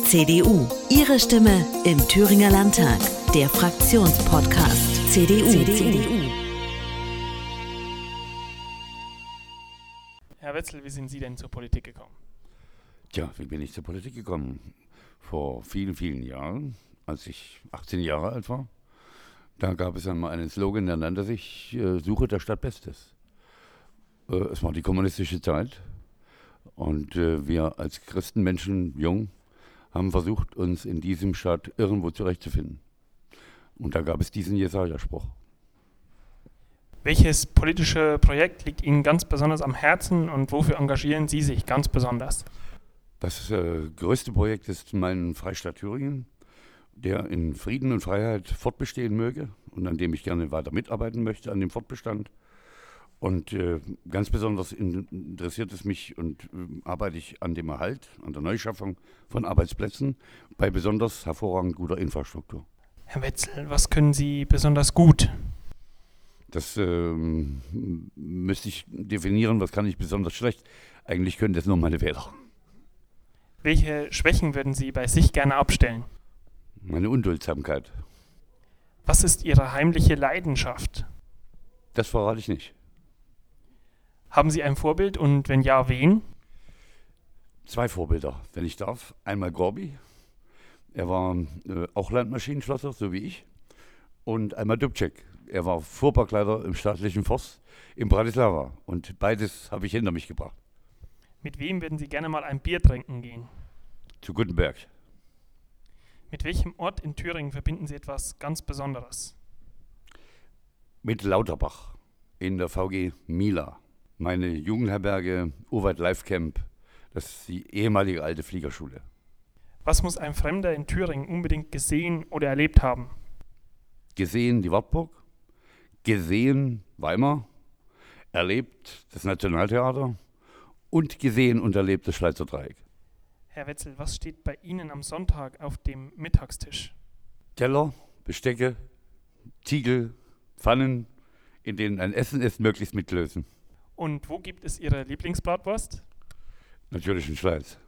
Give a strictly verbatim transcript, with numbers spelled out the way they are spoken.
C D U. Ihre Stimme im Thüringer Landtag. Der Fraktionspodcast C D U. C D U. Herr Wetzel, wie sind Sie denn zur Politik gekommen? Tja, wie bin ich zur Politik gekommen? Vor vielen, vielen Jahren, als ich achtzehn Jahre alt war. Da gab es einmal einen Slogan, der nannte sich äh, Suche der Stadt Bestes. Äh, es war die kommunistische Zeit und äh, wir als Christenmenschen, jung, haben versucht, uns in diesem Staat irgendwo zurechtzufinden. Und da gab es diesen Jesaja-Spruch. Welches politische Projekt liegt Ihnen ganz besonders am Herzen und wofür engagieren Sie sich ganz besonders? Das äh, größte Projekt ist mein Freistaat Thüringen, der in Frieden und Freiheit fortbestehen möge und an dem ich gerne weiter mitarbeiten möchte, an dem Fortbestand. Und äh, ganz besonders interessiert es mich und äh, arbeite ich an dem Erhalt, an der Neuschaffung von Arbeitsplätzen bei besonders hervorragend guter Infrastruktur. Herr Wetzel, was können Sie besonders gut? Das äh, müsste ich definieren, was kann ich besonders schlecht. Eigentlich können das nur meine Wähler. Welche Schwächen würden Sie bei sich gerne abstellen? Meine Unduldsamkeit. Was ist Ihre heimliche Leidenschaft? Das verrate ich nicht. Haben Sie ein Vorbild und wenn ja, wen? Zwei Vorbilder, wenn ich darf. Einmal Gorbi, er war äh, auch Landmaschinenschlosser, so wie ich. Und einmal Dubček, er war Fuhrparkleiter im staatlichen Forst in Bratislava. Und beides habe ich hinter mich gebracht. Mit wem würden Sie gerne mal ein Bier trinken gehen? Zu Gutenberg. Mit welchem Ort in Thüringen verbinden Sie etwas ganz Besonderes? Mit Lauterbach in der V G Mila. Meine Jugendherberge Urwald Life Camp, das ist die ehemalige alte Fliegerschule. Was muss ein Fremder in Thüringen unbedingt gesehen oder erlebt haben? Gesehen die Wartburg, gesehen Weimar, erlebt das Nationaltheater und gesehen und erlebt das Schleizer Dreieck. Herr Wetzel, was steht bei Ihnen am Sonntag auf dem Mittagstisch? Teller, Bestecke, Tiegel, Pfannen, in denen ein Essen ist, möglichst mit Klößen. Und wo gibt es Ihre Lieblingsbratwurst? Natürlich in Schleiz.